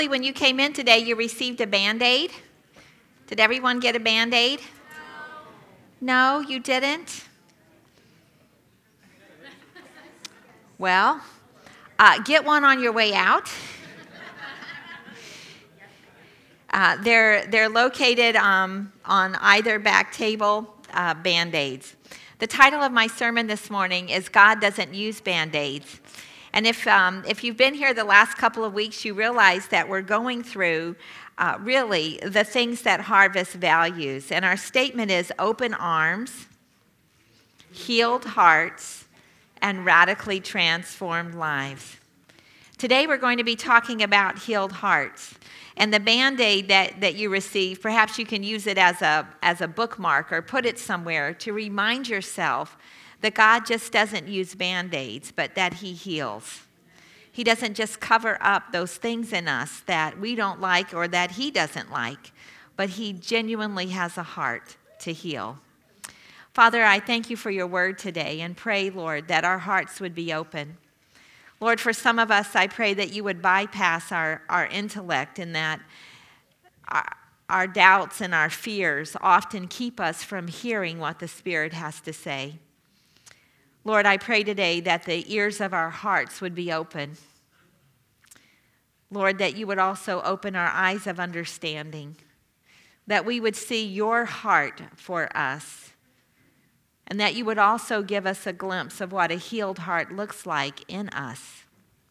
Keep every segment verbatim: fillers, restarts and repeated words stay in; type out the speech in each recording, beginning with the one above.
When you came in today, you received a Band-Aid. Did everyone get a Band-Aid? No. No, you didn't? Well, uh, get one on your way out. Uh, they're, they're located um, on either back table, uh, Band-Aids. The title of my sermon this morning is God Doesn't Use Band-Aids. And if, um, if you've been here the last couple of weeks, you realize that we're going through uh, really the things that Harvest values. And our statement is open arms, healed hearts, and radically transformed lives. Today we're going to be talking about healed hearts. And the Band-Aid that, that you receive, perhaps you can use it as a, as a bookmark or put it somewhere to remind yourself that God just doesn't use Band-Aids, but that He heals. He doesn't just cover up those things in us that we don't like or that He doesn't like, but He genuinely has a heart to heal. Father, I thank You for Your word today and pray, Lord, that our hearts would be open. Lord, for some of us, I pray that You would bypass our, our intellect and that our, our doubts and our fears often keep us from hearing what the Spirit has to say. Lord, I pray today that the ears of our hearts would be open. Lord, that You would also open our eyes of understanding, that we would see Your heart for us, and that You would also give us a glimpse of what a healed heart looks like in us.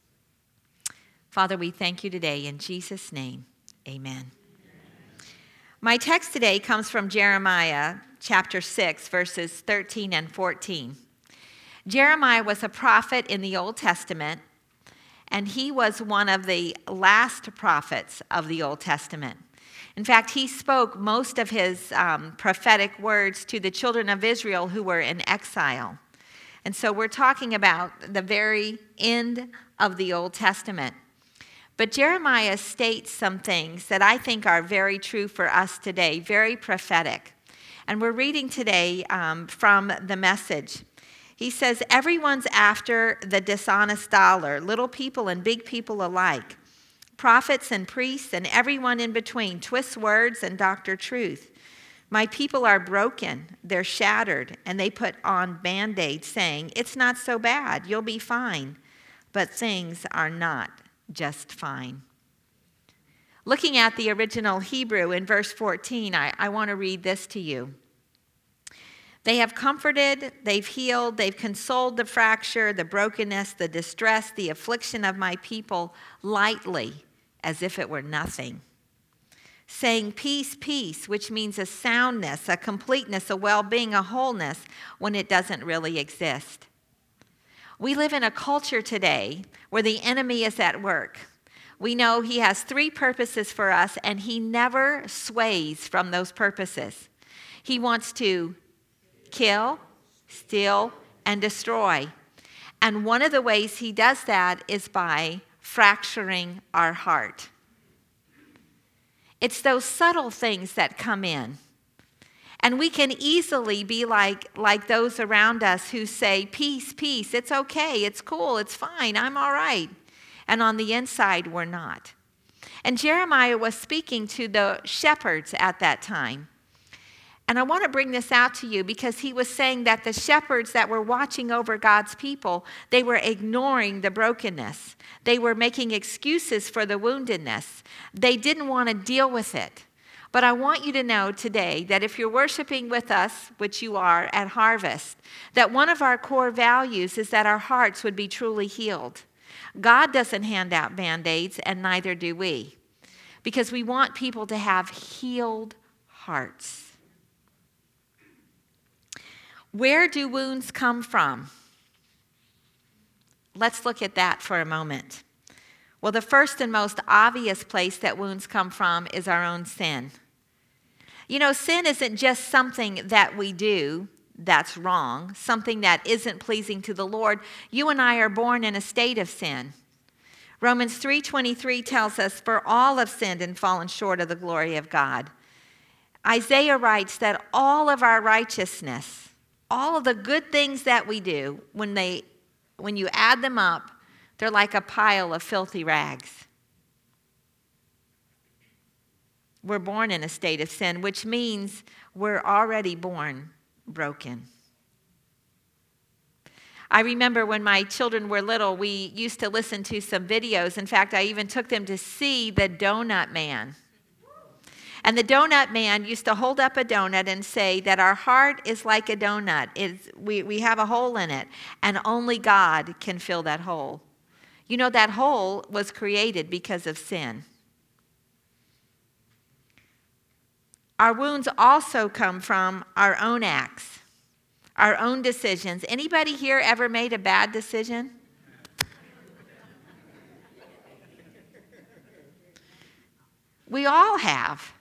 Father, we thank You today in Jesus' name. Amen. My text today comes from Jeremiah chapter six, verses thirteen and fourteen. Jeremiah was a prophet in the Old Testament, and he was one of the last prophets of the Old Testament. In fact, he spoke most of his um, prophetic words to the children of Israel who were in exile. And so we're talking about the very end of the Old Testament. But Jeremiah states some things that I think are very true for us today, very prophetic. And we're reading today um, from the Message. He says, everyone's after the dishonest dollar, little people and big people alike. Prophets and priests and everyone in between twist words and doctor truth. My people are broken, they're shattered, and they put on Band-Aids saying, it's not so bad, you'll be fine. But things are not just fine. Looking at the original Hebrew in verse fourteen, I, I want to read this to you. They have comforted, they've healed, they've consoled the fracture, the brokenness, the distress, the affliction of my people lightly, as if it were nothing. Saying peace, peace, which means a soundness, a completeness, a well-being, a wholeness, when it doesn't really exist. We live in a culture today where the enemy is at work. We know he has three purposes for us, and he never sways from those purposes. He wants to kill, steal, and destroy. And one of the ways he does that is by fracturing our heart. It's those subtle things that come in. And we can easily be like, like those around us who say, peace, peace, it's okay, it's cool, it's fine, I'm all right. And on the inside, we're not. And Jeremiah was speaking to the shepherds at that time. And I want to bring this out to you because he was saying that the shepherds that were watching over God's people, they were ignoring the brokenness. They were making excuses for the woundedness. They didn't want to deal with it. But I want you to know today that if you're worshiping with us, which you are at Harvest, that one of our core values is that our hearts would be truly healed. God doesn't hand out Band-Aids, and neither do we, because we want people to have healed hearts. Where do wounds come from? Let's look at that for a moment. Well, the first and most obvious place that wounds come from is our own sin. You know, sin isn't just something that we do that's wrong, something that isn't pleasing to the Lord. You and I are born in a state of sin. Romans three twenty-three tells us, for all have sinned and fallen short of the glory of God. Isaiah writes that all of our righteousness, all of the good things that we do, when they, when you add them up, they're like a pile of filthy rags. We're born in a state of sin, which means we're already born broken. I remember when my children were little, we used to listen to some videos. In fact, I even took them to see the Donut Man. And the Donut Man used to hold up a donut and say that our heart is like a donut. It's, we, we have a hole in it, and only God can fill that hole. You know, that hole was created because of sin. Our wounds also come from our own acts, our own decisions. Anybody here ever made a bad decision? We all have.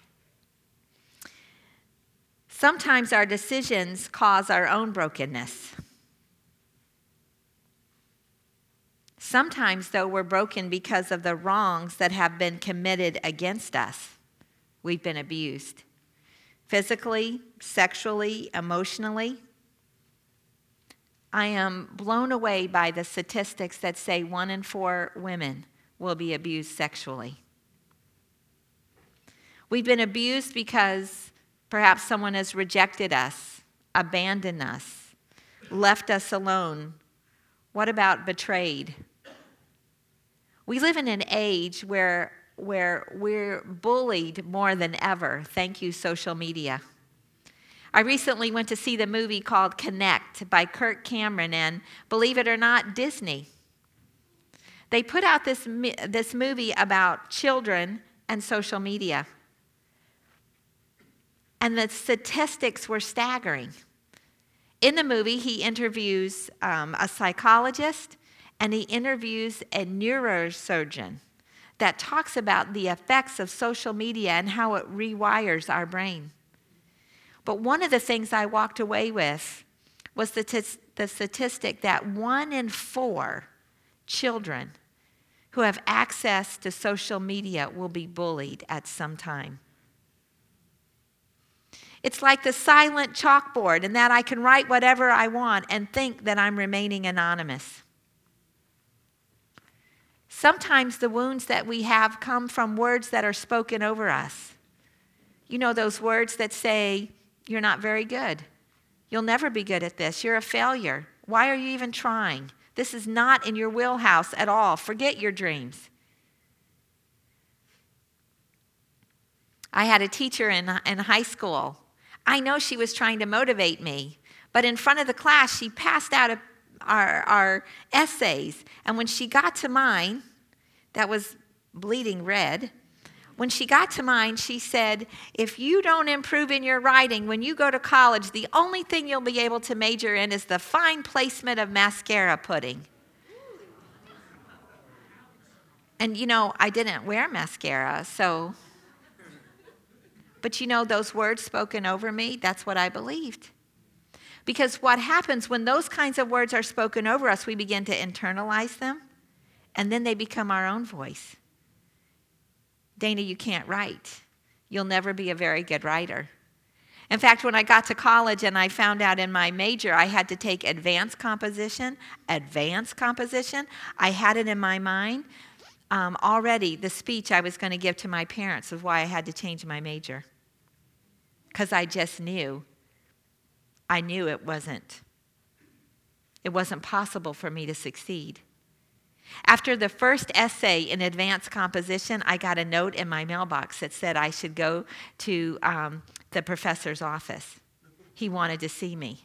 Sometimes our decisions cause our own brokenness. Sometimes, though, we're broken because of the wrongs that have been committed against us. We've been abused physically, sexually, emotionally. I am blown away by the statistics that say one in four women will be abused sexually. We've been abused because perhaps someone has rejected us, abandoned us, left us alone. What about betrayed? We live in an age where, where we're bullied more than ever. Thank you, social media. I recently went to see the movie called Connect by Kirk Cameron, and believe it or not, Disney. They put out this, this movie about children and social media. And the statistics were staggering. In the movie, he interviews um, a psychologist, and he interviews a neurosurgeon that talks about the effects of social media and how it rewires our brain. But one of the things I walked away with was the, t- the statistic that one in four children who have access to social media will be bullied at some time. It's like the silent chalkboard, in that I can write whatever I want and think that I'm remaining anonymous. Sometimes the wounds that we have come from words that are spoken over us. You know, those words that say, "You're not very good. You'll never be good at this. You're a failure. Why are you even trying? This is not in your wheelhouse at all. Forget your dreams." I had a teacher in, in high school. I know she was trying to motivate me, but in front of the class, she passed out a, our, our essays. And when she got to mine, that was bleeding red, when she got to mine, she said, "If you don't improve in your writing, when you go to college, the only thing you'll be able to major in is the fine placement of mascara pudding." And, you know, I didn't wear mascara, so... But you know, those words spoken over me, that's what I believed. Because what happens when those kinds of words are spoken over us, we begin to internalize them, and then they become our own voice. "Dana, you can't write. You'll never be a very good writer." In fact, when I got to college and I found out in my major I had to take advanced composition, advanced composition, I had it in my mind. Um, already, the speech I was going to give to my parents was why I had to change my major. Because I just knew, I knew it wasn't, it wasn't possible for me to succeed. After the first essay in advanced composition, I got a note in my mailbox that said I should go to um, the professor's office. He wanted to see me.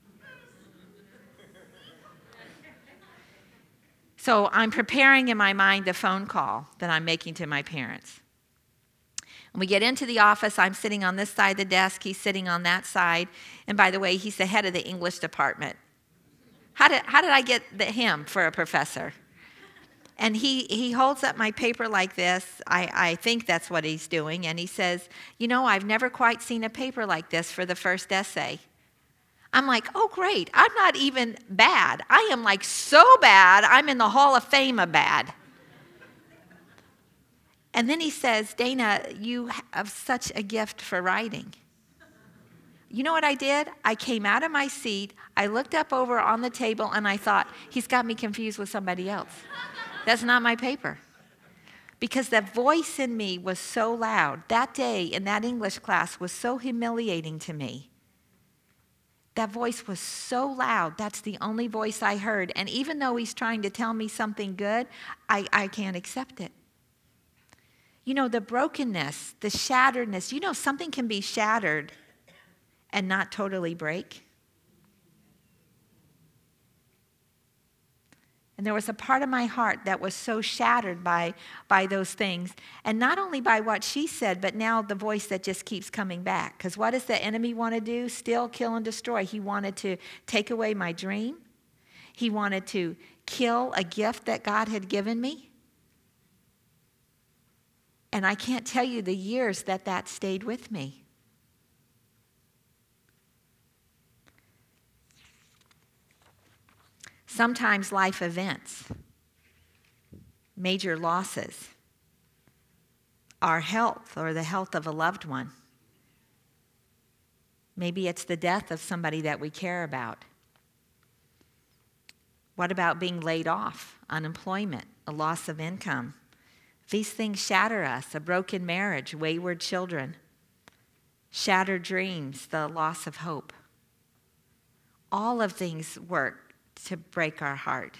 So I'm preparing in my mind the phone call that I'm making to my parents. And we get into the office. I'm sitting on this side of the desk. He's sitting on that side. And by the way, he's the head of the English department. How did, how did I get the, him for a professor? And he, he holds up my paper like this. I, I think that's what he's doing. And he says, "You know, I've never quite seen a paper like this for the first essay." I'm like, "Oh, great. I'm not even bad. I am like so bad, I'm in the Hall of Fame of bad." And then he says, "Dana, you have such a gift for writing." You know what I did? I came out of my seat, I looked up over on the table, and I thought, he's got me confused with somebody else. That's not my paper. because the voice in me was so loud. That day in that English class was so humiliating to me. That voice was so loud. That's the only voice I heard. And even though he's trying to tell me something good, I, I can't accept it. You know, the brokenness, the shatteredness, you know, something can be shattered and not totally break. And there was a part of my heart that was so shattered by, by those things. And not only by what she said, but now the voice that just keeps coming back. Because what does the enemy want to do? Steal, kill, and destroy. He wanted to take away my dream. He wanted to kill a gift that God had given me. And I can't tell you the years that that stayed with me. Sometimes life events, major losses, our health or the health of a loved one. Maybe it's the death of somebody that we care about. What about being laid off, unemployment, a loss of income? These things shatter us, a broken marriage, wayward children, shattered dreams, the loss of hope. All of things work to break our heart.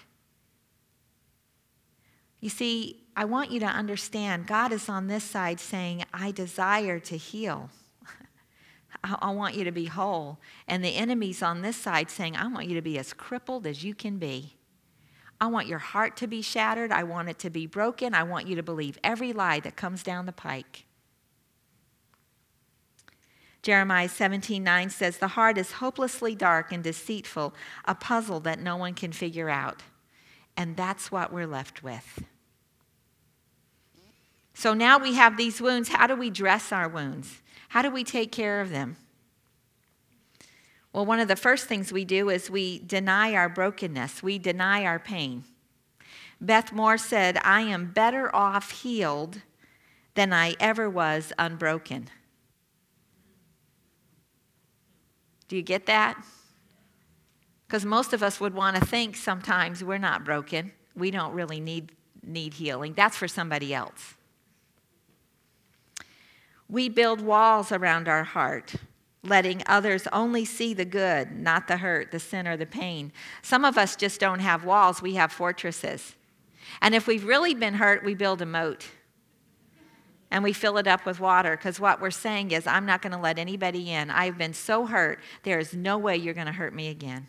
You see, I want you to understand, God is on this side saying, I desire to heal. I want you to be whole. And the enemy's on this side saying, I want you to be as crippled as you can be. I want your heart to be shattered. I want it to be broken. I want you to believe every lie that comes down the pike. Jeremiah seventeen nine says, the heart is hopelessly dark and deceitful, a puzzle that no one can figure out. And that's what we're left with. So now we have these wounds. How do we dress our wounds? How do we take care of them? Well, one of the first things we do is we deny our brokenness. We deny our pain. Beth Moore said, I am better off healed than I ever was unbroken. Do you get that? Because most of us would want to think sometimes we're not broken. We don't really need, need healing. That's for somebody else. We build walls around our heart, letting others only see the good, not the hurt, the sin, or the pain. Some of us just don't have walls. We have fortresses. And if we've really been hurt, we build a moat. And we fill it up with water, because what we're saying is, I'm not going to let anybody in. I've been so hurt, there is no way you're going to hurt me again.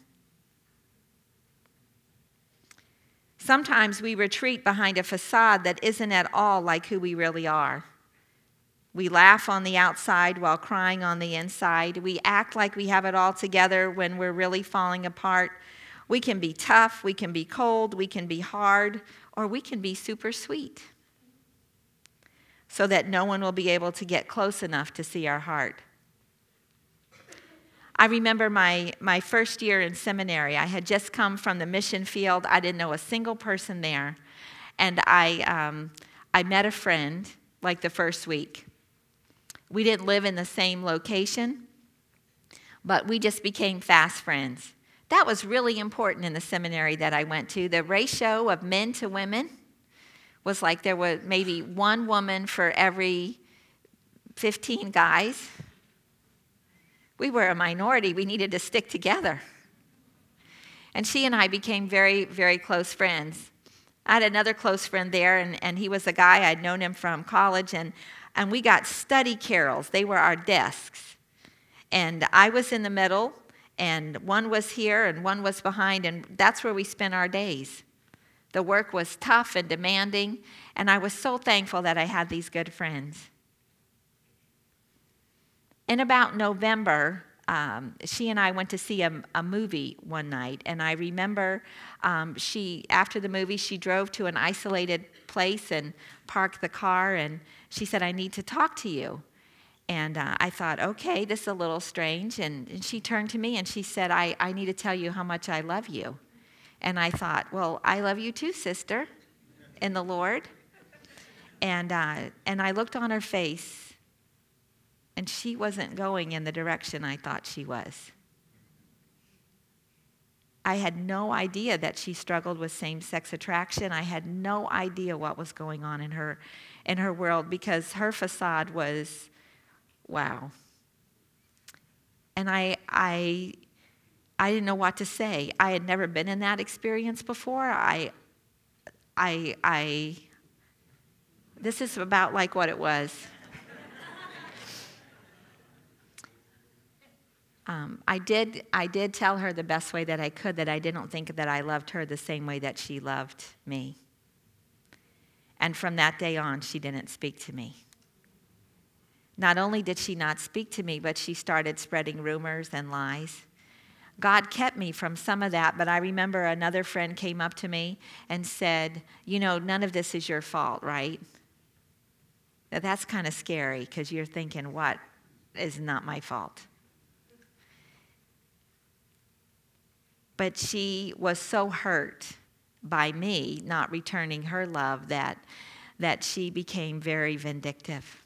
Sometimes we retreat behind a facade that isn't at all like who we really are. We laugh on the outside while crying on the inside. We act like we have it all together when we're really falling apart. We can be tough, we can be cold, we can be hard, or we can be super sweet, so that no one will be able to get close enough to see our heart. I remember my, my first year in seminary. I had just come from the mission field. I didn't know a single person there. And I, um, I met a friend like the first week. We didn't live in the same location, but we just became fast friends. That was really important in the seminary that I went to. The ratio of men to women was like there was maybe one woman for every fifteen guys. We were a minority. We needed to stick together. And she and I became very, very close friends. I had another close friend there, and, and he was a guy. I'd known him from college, and, and we got study carrels. They were our desks. And I was in the middle, and one was here, and one was behind, and that's where we spent our days. The work was tough and demanding, and I was so thankful that I had these good friends. In about November, um, she and I went to see a, a movie one night, and I remember um, she, after the movie, she drove to an isolated place and parked the car, and she said, I need to talk to you. And uh, I thought, okay, this is a little strange, and, and she turned to me and she said, I, I need to tell you how much I love you. And I thought, well, I love you too, sister, in the Lord. And uh, and I looked on her face, and she wasn't going in the direction I thought she was. I had no idea that she struggled with same-sex attraction. I had no idea what was going on in her in her world because her facade was, wow. And I I I didn't know what to say. I had never been in that experience before. I I I this is about like what it was. Um, I did I did tell her the best way that I could that I didn't think that I loved her the same way that she loved me. And from that day on, she didn't speak to me. Not only did she not speak to me, but she started spreading rumors and lies. God kept me from some of that, but I remember another friend came up to me and said, you know, none of this is your fault, right? Now, that's kind of scary because you're thinking, what is not my fault? But she was so hurt by me not returning her love that, that she became very vindictive.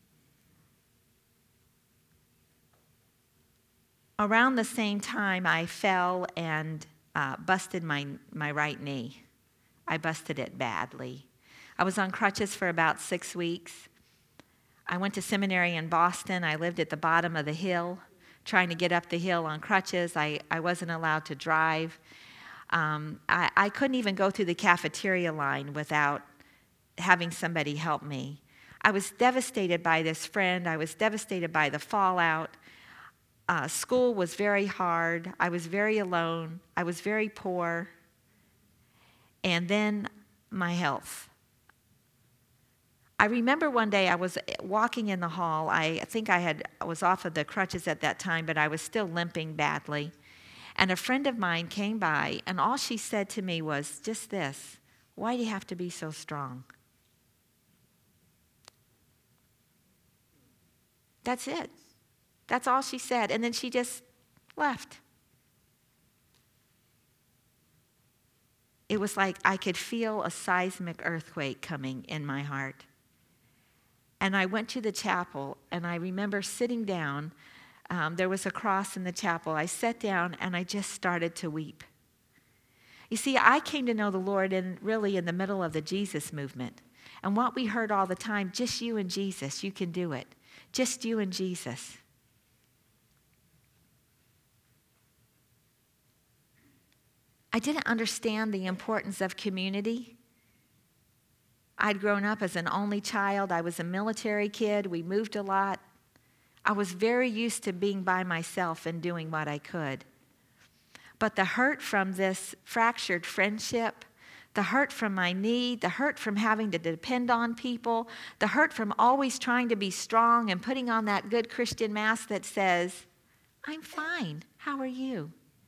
Around the same time, I fell and uh, busted my, my right knee. I busted it badly. I was on crutches for about six weeks. I went to seminary in Boston. I lived at the bottom of the hill, trying to get up the hill on crutches. I, I wasn't allowed to drive. Um, I, I couldn't even go through the cafeteria line without having somebody help me. I was devastated by this friend. I was devastated by the fallout. Uh, school was very hard. I was very alone. I was very poor. And then my health. I remember one day I was walking in the hall. I think I had I was off of the crutches at that time, but I was still limping badly. And a friend of mine came by, and all she said to me was just this: why do you have to be so strong? That's it. That's all she said. And then she just left. It was like I could feel a seismic earthquake coming in my heart. And I went to the chapel, and I remember sitting down. Um, there was a cross in the chapel. I sat down, and I just started to weep. You see, I came to know the Lord in really in the middle of the Jesus movement. And what we heard all the time, just you and Jesus, you can do it. Just you and Jesus. I didn't understand the importance of community. I'd grown up as an only child. I was a military kid. We moved a lot. I was very used to being by myself and doing what I could. But the hurt from this fractured friendship, the hurt from my need, the hurt from having to depend on people, the hurt from always trying to be strong and putting on that good Christian mask that says, I'm fine. How are you?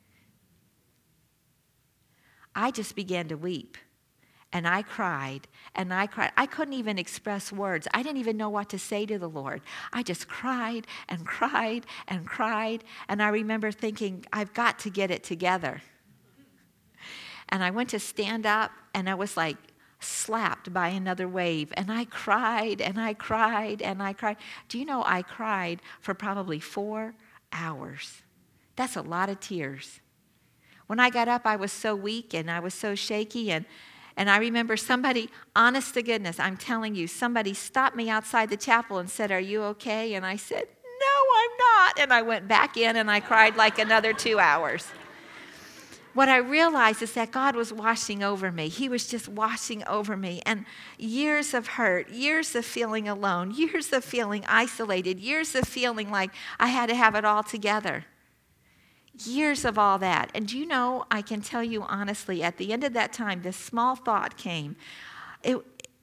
I just began to weep. And I cried, and I cried. I couldn't even express words. I didn't even know what to say to the Lord. I just cried and cried and cried. And I remember thinking, I've got to get it together. And I went to stand up, and I was like slapped by another wave. And I cried, and I cried, and I cried. Do you know I cried for probably four hours? That's a lot of tears. When I got up, I was so weak, and I was so shaky, and And I remember somebody, honest to goodness, I'm telling you, somebody stopped me outside the chapel and said, are you okay? And I said, no, I'm not. And I went back in and I cried like another two hours. What I realized is that God was washing over me. He was just washing over me. And years of hurt, years of feeling alone, years of feeling isolated, years of feeling like I had to have it all together. Years of all that. And you know, I can tell you honestly, at the end of that time, this small thought came. It,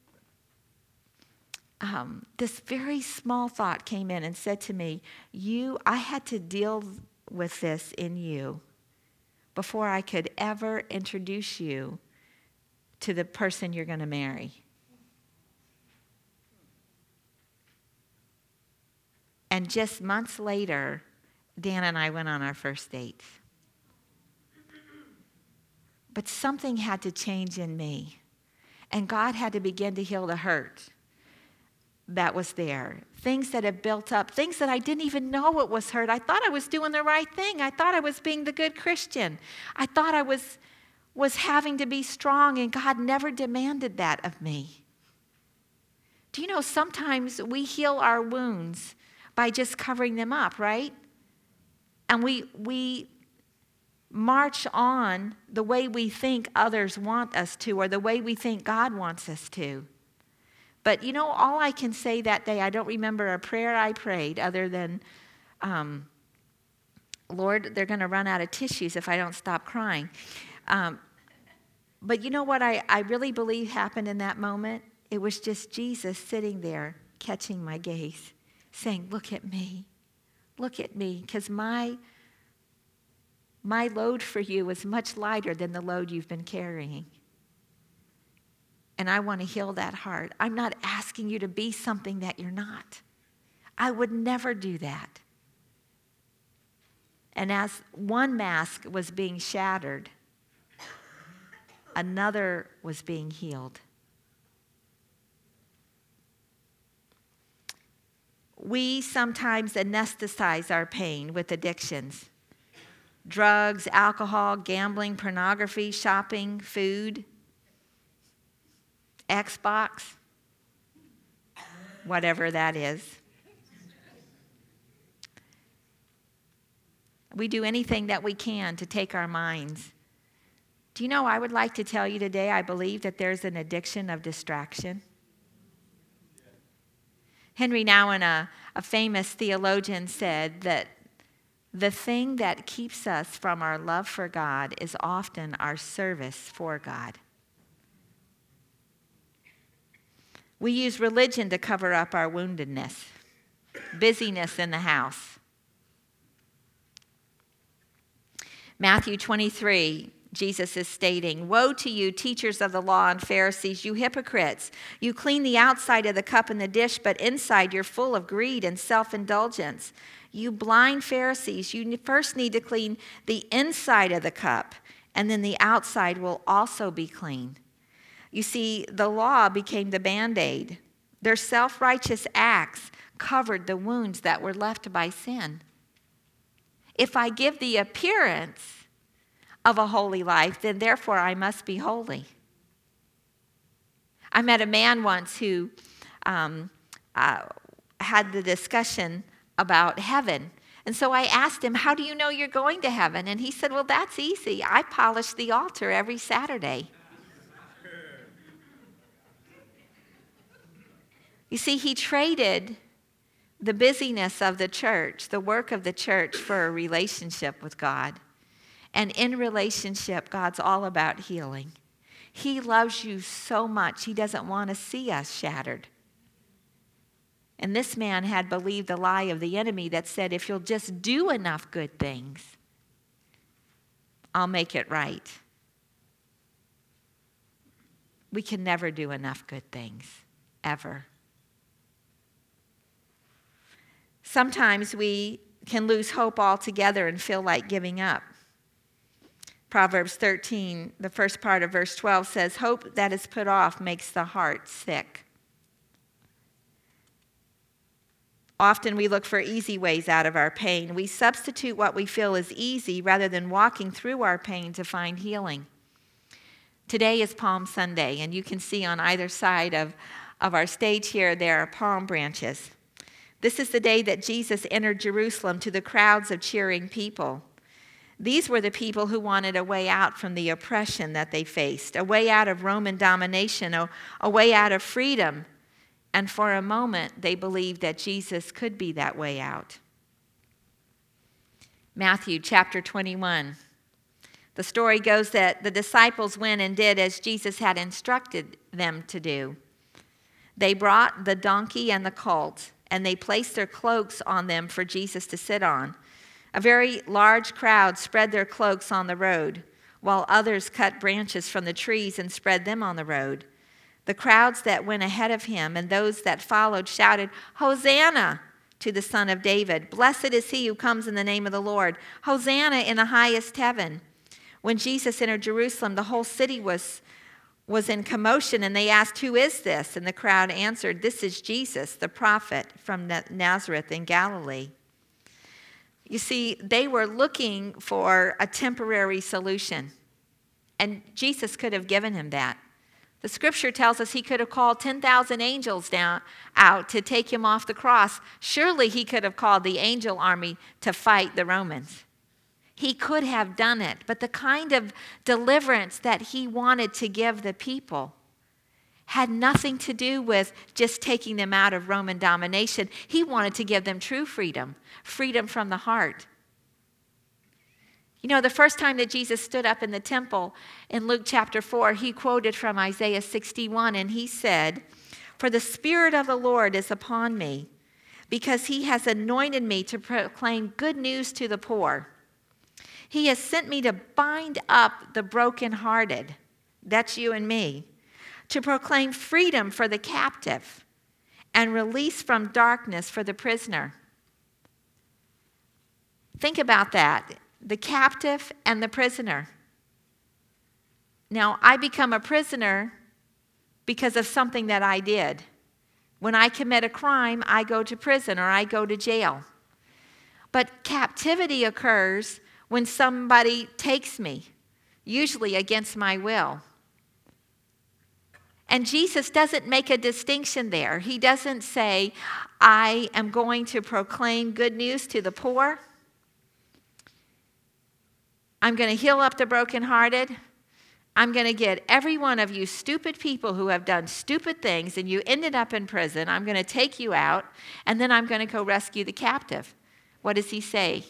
um, this very small thought came in and said to me, "You, I had to deal with this in you before I could ever introduce you to the person you're going to marry." And just months later, Dan and I went on our first date. But something had to change in me. And God had to begin to heal the hurt. that was there, things that had built up, things that I didn't even know it was hurt. I thought I was doing the right thing. I thought I was being the good Christian. I thought I was, was having to be strong, and God never demanded that of me. Do you know sometimes we heal our wounds by just covering them up, right? And we we march on the way we think others want us to, or the way we think God wants us to. But you know, all I can say that day, I don't remember a prayer I prayed other than, um, Lord, they're going to run out of tissues if I don't stop crying. Um, but you know what I, I really believe happened in that moment? It was just Jesus sitting there catching my gaze, saying, look at me, look at me, because my, my load for you is much lighter than the load you've been carrying. And I want to heal that heart. I'm not asking you to be something that you're not. I would never do that. And as one mask was being shattered, another was being healed. We sometimes anesthetize our pain with addictions. Drugs, alcohol, gambling, pornography, shopping, food, Xbox, whatever that is. We do anything that we can to take our minds. Do you know, I would like to tell you today, I believe that there's an addiction of distraction. Henry Nouwen, a, a famous theologian, said that the thing that keeps us from our love for God is often our service for God. We use religion to cover up our woundedness, busyness in the house. Matthew twenty-three, Jesus is stating, woe to you, teachers of the law and Pharisees, you hypocrites! You clean the outside of the cup and the dish, but inside you're full of greed and self-indulgence. You blind Pharisees, you first need to clean the inside of the cup, and then the outside will also be clean. You see, the law became the Band-Aid. Their self-righteous acts covered the wounds that were left by sin. If I give the appearance of a holy life, then therefore I must be holy. I met a man once who um, uh, had the discussion about heaven. And so I asked him, how do you know you're going to heaven? And he said, well, that's easy. I polish the altar every Saturday. You see, he traded the busyness of the church, the work of the church, for a relationship with God. And in relationship, God's all about healing. He loves you so much, he doesn't want to see us shattered. And this man had believed the lie of the enemy that said, if you'll just do enough good things, I'll make it right. We can never do enough good things, ever. Sometimes we can lose hope altogether and feel like giving up. Proverbs thirteen, the first part of verse twelve says, hope that is put off makes the heart sick. Often we look for easy ways out of our pain. We substitute what we feel is easy rather than walking through our pain to find healing. Today is Palm Sunday, and you can see on either side of, of our stage here, there are palm branches. This is the day that Jesus entered Jerusalem to the crowds of cheering people. These were the people who wanted a way out from the oppression that they faced, a way out of Roman domination, a, a way out of freedom. And for a moment, they believed that Jesus could be that way out. Matthew chapter twenty-one. The story goes that the disciples went and did as Jesus had instructed them to do. They brought the donkey and the colt, and they placed their cloaks on them for Jesus to sit on. A very large crowd spread their cloaks on the road, while others cut branches from the trees and spread them on the road. The crowds that went ahead of him and those that followed shouted, Hosanna to the Son of David. Blessed is he who comes in the name of the Lord. Hosanna in the highest heaven. When Jesus entered Jerusalem, the whole city was, was in commotion, and they asked, "Who is this?" And the crowd answered, "This is Jesus, the prophet from Nazareth in Galilee." You see, they were looking for a temporary solution, and Jesus could have given him that. The scripture tells us he could have called ten thousand angels down out to take him off the cross. Surely he could have called the angel army to fight the Romans. He could have done it, but the kind of deliverance that he wanted to give the people had nothing to do with just taking them out of Roman domination. He wanted to give them true freedom, freedom from the heart. You know, the first time that Jesus stood up in the temple in Luke chapter four, he quoted from Isaiah sixty-one, and he said, "For the Spirit of the Lord is upon me, because he has anointed me to proclaim good news to the poor. He has sent me to bind up the brokenhearted," that's you and me, "to proclaim freedom for the captive and release from darkness for the prisoner." Think about that. The captive and the prisoner. Now, I become a prisoner because of something that I did. When I commit a crime, I go to prison or I go to jail. But captivity occurs when somebody takes me, usually against my will. And Jesus doesn't make a distinction there. He doesn't say, "I am going to proclaim good news to the poor. I'm going to heal up the brokenhearted. I'm going to get every one of you stupid people who have done stupid things and you ended up in prison. I'm going to take you out, and then I'm going to go rescue the captive." What does he say?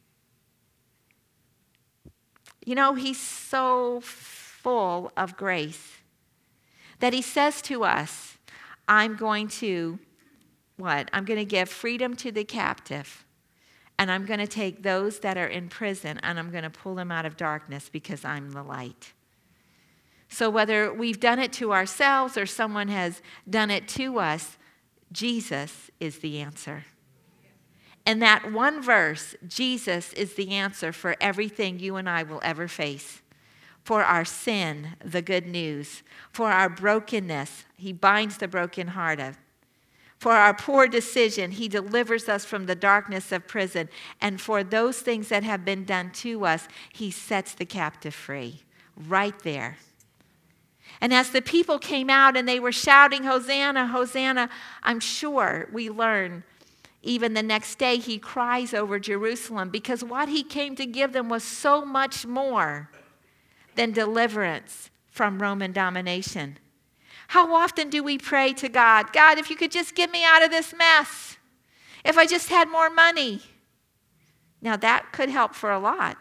You know, he's so full of grace that he says to us, I'm going to, what? I'm going to give freedom to the captive. And I'm going to take those that are in prison and I'm going to pull them out of darkness because I'm the light. So whether we've done it to ourselves or someone has done it to us, Jesus is the answer. In that one verse, Jesus is the answer for everything you and I will ever face. For our sin, the good news. For our brokenness, he binds the brokenhearted. For our poor decision, he delivers us from the darkness of prison. And for those things that have been done to us, he sets the captive free. Right there. And as the people came out and they were shouting, "Hosanna, Hosanna," I'm sure we learn even the next day he cries over Jerusalem because what he came to give them was so much more than deliverance from Roman domination. How often do we pray to God, "God, if you could just get me out of this mess. If I just had more money." Now that could help for a lot.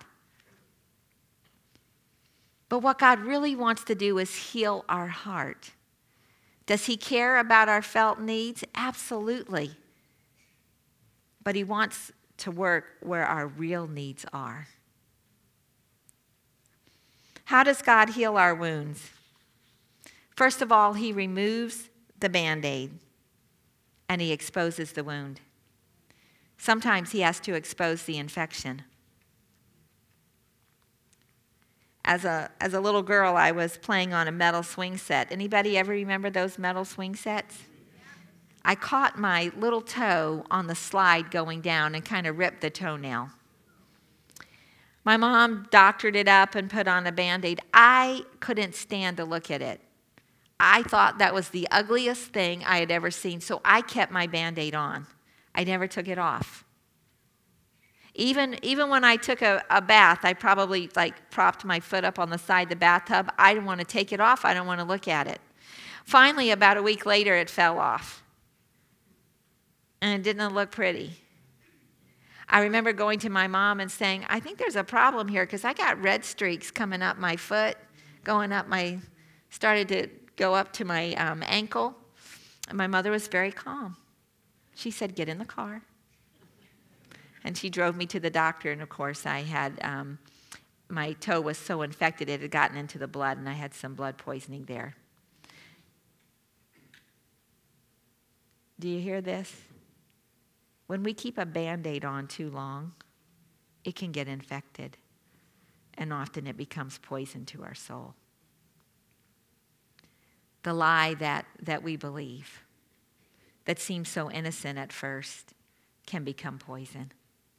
But what God really wants to do is heal our heart. Does he care about our felt needs? Absolutely. But he wants to work where our real needs are. How does God heal our wounds? First of all, he removes the Band-Aid and he exposes the wound. Sometimes he has to expose the infection. As a, as a little girl, I was playing on a metal swing set. Anybody ever remember those metal swing sets? I caught my little toe on the slide going down and kind of ripped the toenail. My mom doctored it up and put on a Band-Aid. I couldn't stand to look at it. I thought that was the ugliest thing I had ever seen, so I kept my Band-Aid on. I never took it off. Even, even when I took a, a bath, I probably like propped my foot up on the side of the bathtub. I didn't want to take it off. I didn't want to look at it. Finally, about a week later, it fell off. And it didn't look pretty. I remember going to my mom and saying, "I think there's a problem here because I got red streaks coming up my foot, going up my, started to go up to my um, ankle." And my mother was very calm. She said, "Get in the car." And she drove me to the doctor, and of course I had, um, my toe was so infected it had gotten into the blood, and I had some blood poisoning there. Do you hear this? When we keep a Band-Aid on too long, it can get infected, and often it becomes poison to our soul. The lie that, that we believe, that seems so innocent at first, can become poison.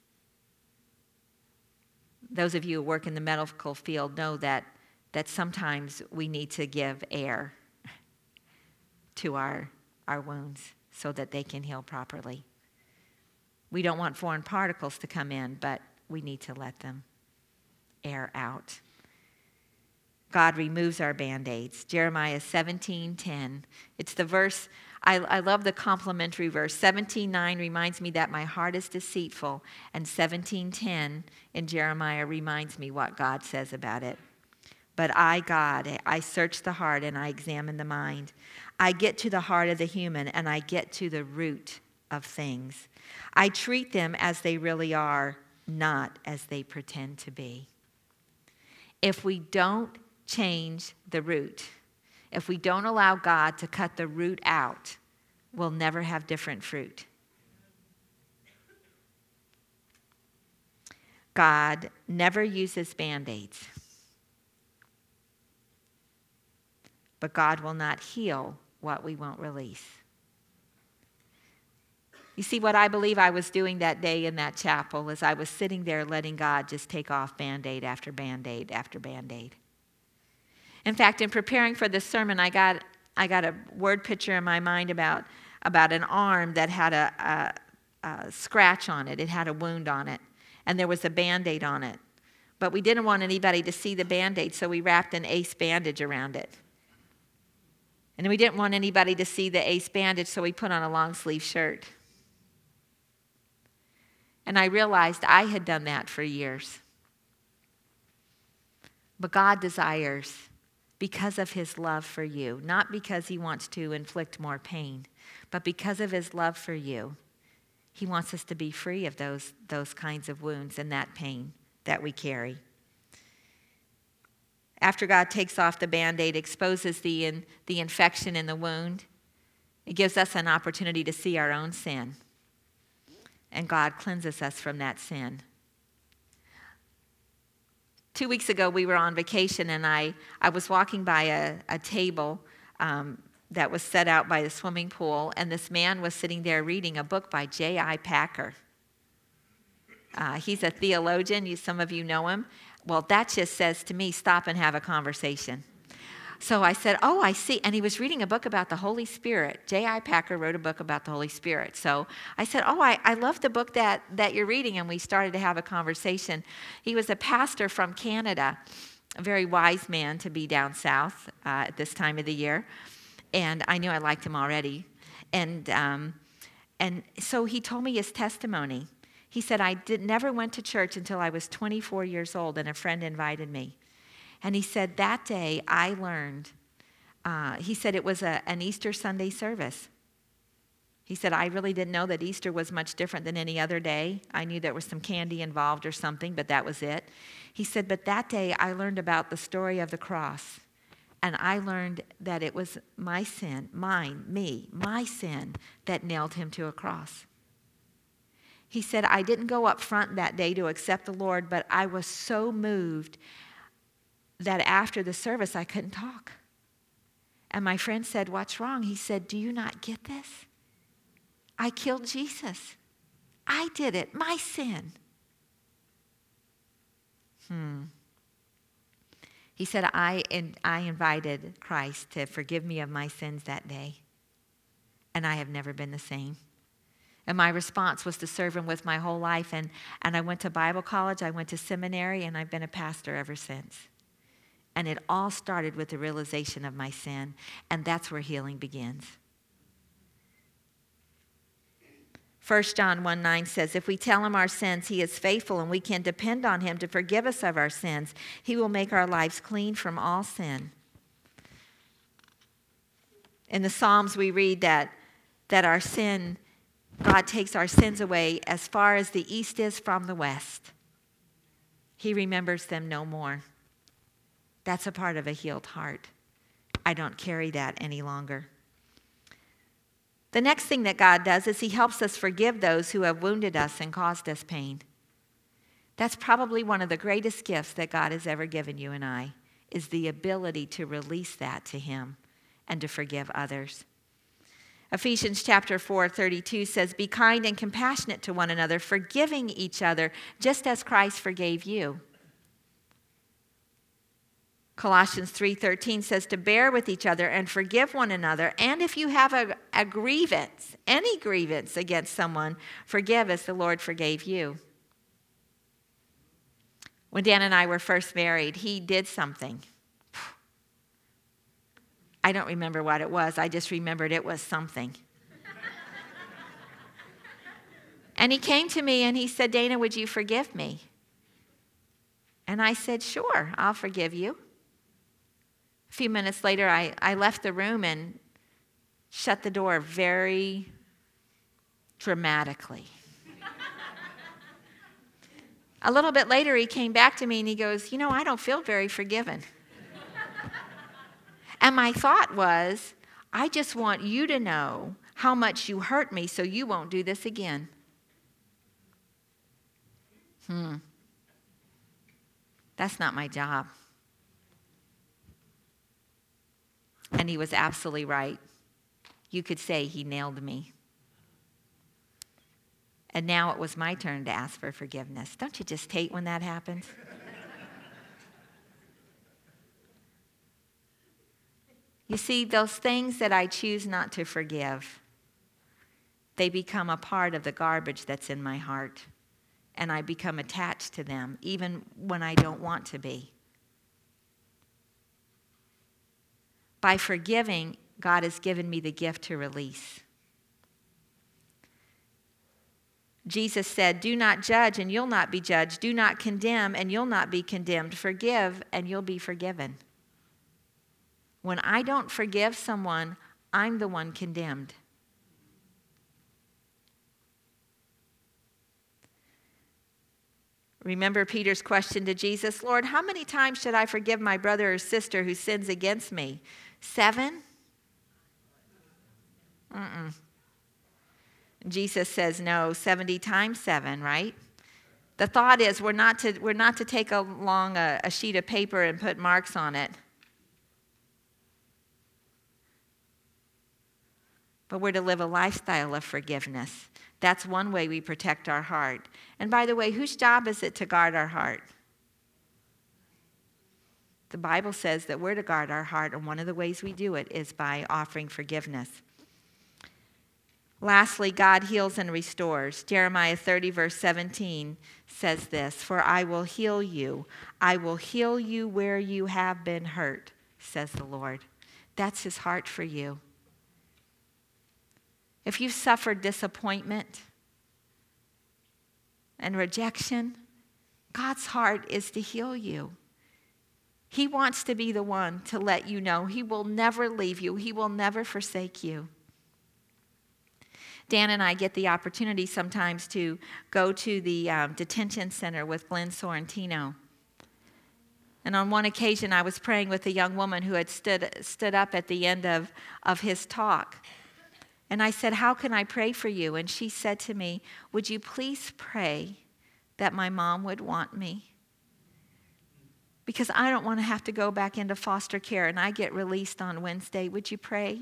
Those of you who work in the medical field know that, that sometimes we need to give air to our, our wounds so that they can heal properly. We don't want foreign particles to come in, but we need to let them air out. God removes our Band-Aids. Jeremiah seventeen ten. It's the verse, I, I love the complementary verse. seventeen nine reminds me that my heart is deceitful, and seventeen ten in Jeremiah reminds me what God says about it. But I, God, I search the heart and I examine the mind. I get to the heart of the human and I get to the root of things. I treat them as they really are, not as they pretend to be. If we don't change the root, if we don't allow God to cut the root out, we'll never have different fruit. God never uses Band-Aids, but God will not heal what we won't release. You see, what I believe I was doing that day in that chapel is I was sitting there letting God just take off Band-Aid after Band-Aid after Band-Aid. In fact, in preparing for this sermon, I got I got a word picture in my mind about, about an arm that had a, a, a scratch on it. It had a wound on it, and there was a Band-Aid on it. But we didn't want anybody to see the Band-Aid, so we wrapped an ace bandage around it. And we didn't want anybody to see the ace bandage, so we put on a long-sleeve shirt. And I realized I had done that for years. But God desires, because of his love for you, not because he wants to inflict more pain, but because of his love for you, he wants us to be free of those, those kinds of wounds and that pain that we carry. After God takes off the Band-Aid, exposes the, in, the infection in the wound, it gives us an opportunity to see our own sin. And God cleanses us from that sin. Two weeks ago, we were on vacation, and I, I was walking by a, a table um, that was set out by the swimming pool, and this man was sitting there reading a book by J I Packer. Uh, he's a theologian. You, some of you know him. Well, that just says to me, stop and have a conversation. So I said, oh, I see. And he was reading a book about the Holy Spirit. J I Packer wrote a book about the Holy Spirit. So I said, oh, I, I love the book that, that you're reading. And we started to have a conversation. He was a pastor from Canada, a very wise man to be down south uh, at this time of the year. And I knew I liked him already. And, um, and so he told me his testimony. He said, I did, never went to church until I was twenty-four years old, and a friend invited me. And he said, that day I learned, uh, he said it was a, an Easter Sunday service. He said, I really didn't know that Easter was much different than any other day. I knew there was some candy involved or something, but that was it. He said, but that day I learned about the story of the cross. And I learned that it was my sin, mine, me, my sin that nailed him to a cross. He said, I didn't go up front that day to accept the Lord, but I was so moved that after the service, I couldn't talk. And my friend said, what's wrong? He said, do you not get this? I killed Jesus. I did it, my sin. Hmm. He said, I, in, I invited Christ to forgive me of my sins that day, and I have never been the same. And my response was to serve him with my whole life. And, and I went to Bible college, I went to seminary, and I've been a pastor ever since. And it all started with the realization of my sin, and that's where healing begins. First John one nine says, if we tell him our sins, he is faithful, and we can depend on him to forgive us of our sins. He will make our lives clean from all sin. In the Psalms, we read that, that our sin, God takes our sins away as far as the east is from the west. He remembers them no more. That's a part of a healed heart. I don't carry that any longer. The next thing that God does is he helps us forgive those who have wounded us and caused us pain. That's probably one of the greatest gifts that God has ever given you and I, is the ability to release that to him and to forgive others. Ephesians chapter four, thirty-two says, be kind and compassionate to one another, forgiving each other, just as Christ forgave you. Colossians three thirteen says to bear with each other and forgive one another. And if you have a, a grievance, any grievance against someone, forgive as the Lord forgave you. When Dan and I were first married, he did something. I don't remember what it was. I just remembered it was something. And he came to me and he said, Dana, would you forgive me? And I said, sure, I'll forgive you. A few minutes later, I, I left the room and shut the door very dramatically. A little bit later, he came back to me and he goes, you know, I don't feel very forgiven. And my thought was, I just want you to know how much you hurt me so you won't do this again. Hmm. That's not my job. And he was absolutely right. You could say he nailed me. And now it was my turn to ask for forgiveness. Don't you just hate when that happens? You see, those things that I choose not to forgive, they become a part of the garbage that's in my heart. And I become attached to them, even when I don't want to be. By forgiving, God has given me the gift to release. Jesus said, do not judge and you'll not be judged. Do not condemn and you'll not be condemned. Forgive and you'll be forgiven. When I don't forgive someone, I'm the one condemned. Remember Peter's question to Jesus, Lord, how many times should I forgive my brother or sister who sins against me? Seven? Mm-mm. Jesus says no, seventy times seven, right? The thought is we're not to, we're not to take along a, a sheet of paper and put marks on it. But we're to live a lifestyle of forgiveness. That's one way we protect our heart. And by the way, whose job is it to guard our heart? The Bible says that we're to guard our heart, and one of the ways we do it is by offering forgiveness. Lastly, God heals and restores. Jeremiah thirty, verse seventeen says this, for I will heal you. I will heal you where you have been hurt, says the Lord. That's his heart for you. If you've suffered disappointment and rejection, God's heart is to heal you. He wants to be the one to let you know he will never leave you. He will never forsake you. Dan and I get the opportunity sometimes to go to the um, detention center with Glenn Sorrentino. And on one occasion, I was praying with a young woman who had stood, stood up at the end of, of his talk. And I said, how can I pray for you? And she said to me, would you please pray that my mom would want me? Because I don't want to have to go back into foster care and I get released on Wednesday. Would you pray?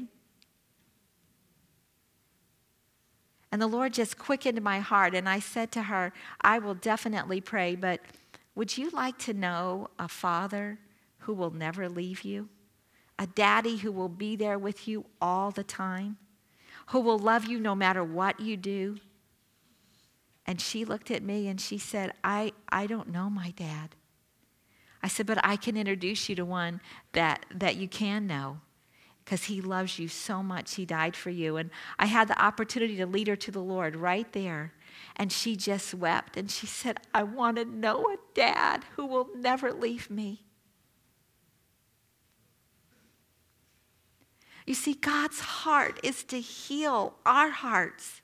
And the Lord just quickened my heart. And I said to her, I will definitely pray, but would you like to know a father who will never leave you? A daddy who will be there with you all the time? Who will love you no matter what you do? And she looked at me and she said, I, I don't know my dad. I said, but I can introduce you to one that, that you can know because he loves you so much. He died for you. And I had the opportunity to lead her to the Lord right there. And she just wept and she said, I want to know a dad who will never leave me. You see, God's heart is to heal our hearts.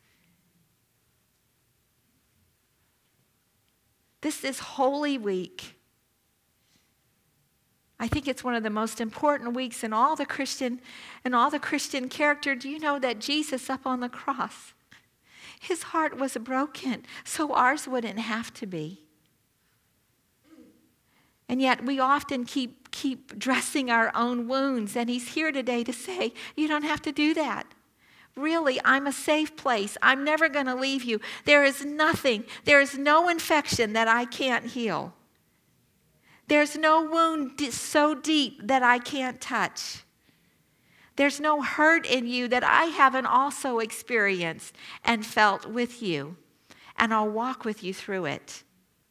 This is Holy Week. I think it's one of the most important weeks in all the Christian and all the Christian character. Do you know that Jesus up on the cross, his heart was broken so ours wouldn't have to be. And yet we often keep, keep dressing our own wounds. And he's here today to say, you don't have to do that. Really, I'm a safe place. I'm never going to leave you. There is nothing, there is no infection that I can't heal. There's no wound so deep that I can't touch. There's no hurt in you that I haven't also experienced and felt with you. And I'll walk with you through it.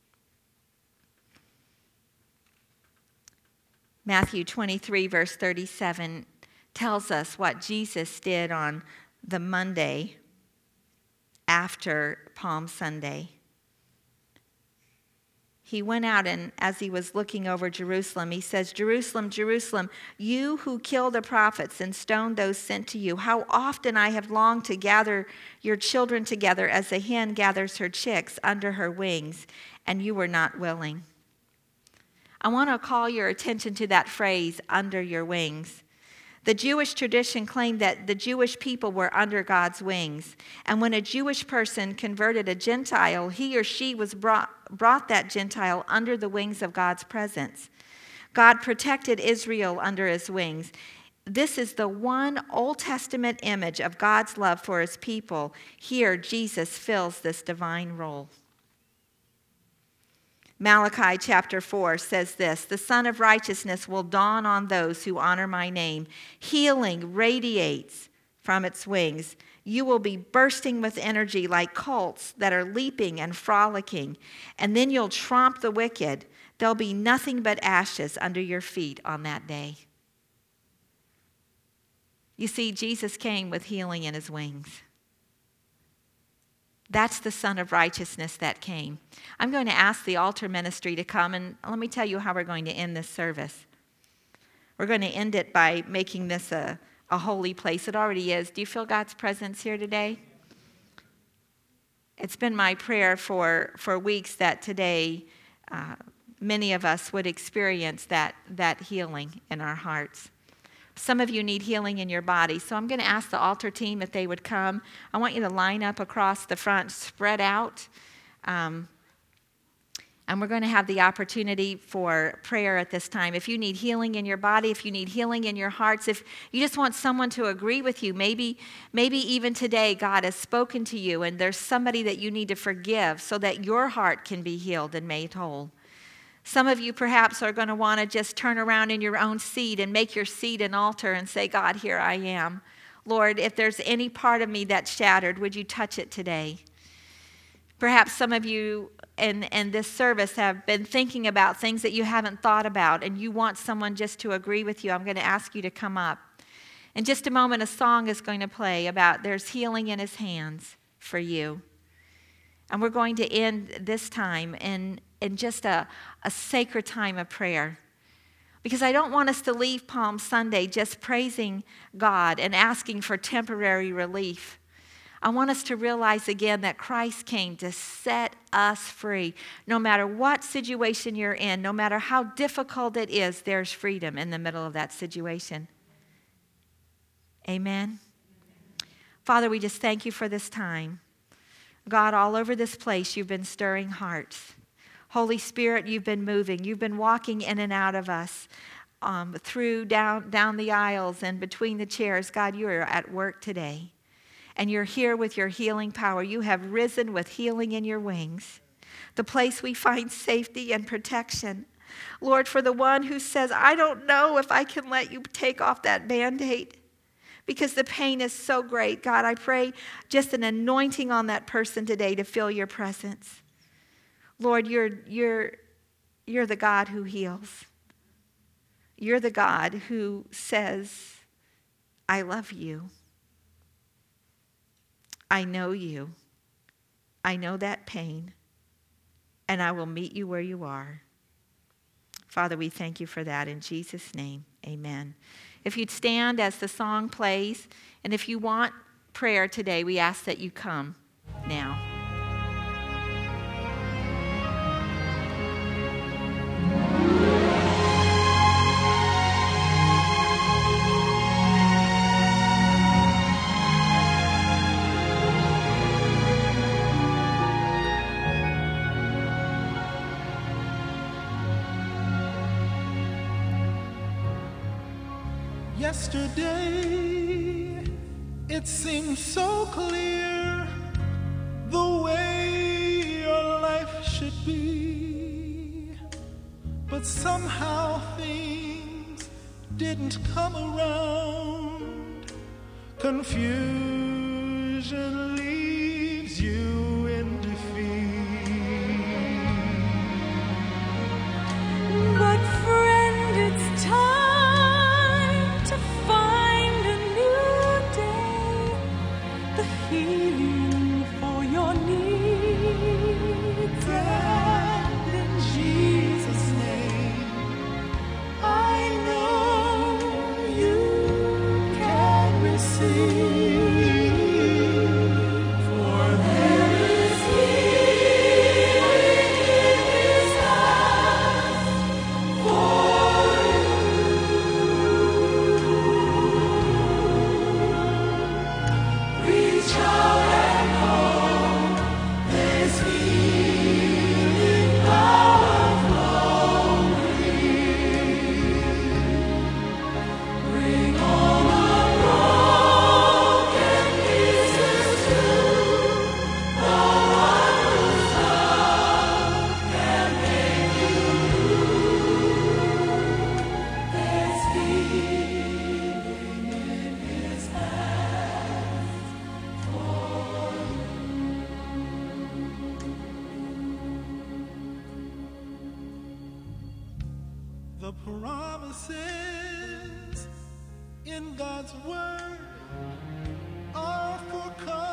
Matthew twenty-three, verse thirty-seven tells us what Jesus did on the Monday after Palm Sunday. He went out, and as he was looking over Jerusalem, he says, Jerusalem, Jerusalem, you who kill the prophets and stone those sent to you, how often I have longed to gather your children together as a hen gathers her chicks under her wings, and you were not willing. I want to call your attention to that phrase, under your wings. The Jewish tradition claimed that the Jewish people were under God's wings. And when a Jewish person converted a Gentile, he or she was brought, brought that Gentile under the wings of God's presence. God protected Israel under his wings. This is the one Old Testament image of God's love for his people. Here, Jesus fills this divine role. Malachi chapter four says this, the Son of Righteousness will dawn on those who honor my name. Healing radiates from its wings. You will be bursting with energy like colts that are leaping and frolicking. And then you'll tromp the wicked. There'll be nothing but ashes under your feet on that day. You see, Jesus came with healing in his wings. That's the Son of Righteousness that came. I'm going to ask the altar ministry to come, and let me tell you how we're going to end this service. We're going to end it by making this a, a holy place. It already is. Do you feel God's presence here today? It's been my prayer for, for weeks that today uh, many of us would experience that, that healing in our hearts. Some of you need healing in your body. So I'm going to ask the altar team if they would come. I want you to line up across the front, spread out. Um, and we're going to have the opportunity for prayer at this time. If you need healing in your body, if you need healing in your hearts, if you just want someone to agree with you, maybe, maybe even today God has spoken to you and there's somebody that you need to forgive so that your heart can be healed and made whole. Some of you perhaps are going to want to just turn around in your own seat and make your seat an altar and say, God, here I am. Lord, if there's any part of me that's shattered, would you touch it today? Perhaps some of you in, in this service have been thinking about things that you haven't thought about, and you want someone just to agree with you. I'm going to ask you to come up. In just a moment, a song is going to play about there's healing in his hands for you. And we're going to end this time in, in just a, a sacred time of prayer. Because I don't want us to leave Palm Sunday just praising God and asking for temporary relief. I want us to realize again that Christ came to set us free. No matter what situation you're in, no matter how difficult it is, there's freedom in the middle of that situation. Amen. Father, we just thank you for this time. God, all over this place, you've been stirring hearts. Holy Spirit, you've been moving. You've been walking in and out of us, um, through, down, down the aisles and between the chairs. God, you are at work today. And you're here with your healing power. You have risen with healing in your wings, the place we find safety and protection. Lord, for the one who says, I don't know if I can let you take off that Band-Aid, because the pain is so great. God, I pray just an anointing on that person today to feel your presence. Lord, you're, you're, you're the God who heals. You're the God who says, I love you. I know you. I know that pain. And I will meet you where you are. Father, we thank you for that in Jesus' name. Amen. If you'd stand as the song plays, and if you want prayer today, we ask that you come now. yesterday, it seemed so clear the way your life should be. But somehow things didn't come around. Confusion leaves you in defeat. But friend, it's time to find a new day, the healing for your needs. And in Jesus' name, I know you can receive. For there is healing in His hands for you. Reach out and hold. There's healing power flowing. Bring all the broken pieces to the one whose love can make you new. There's healing in His hands for you. The promises in God's word are for comfort.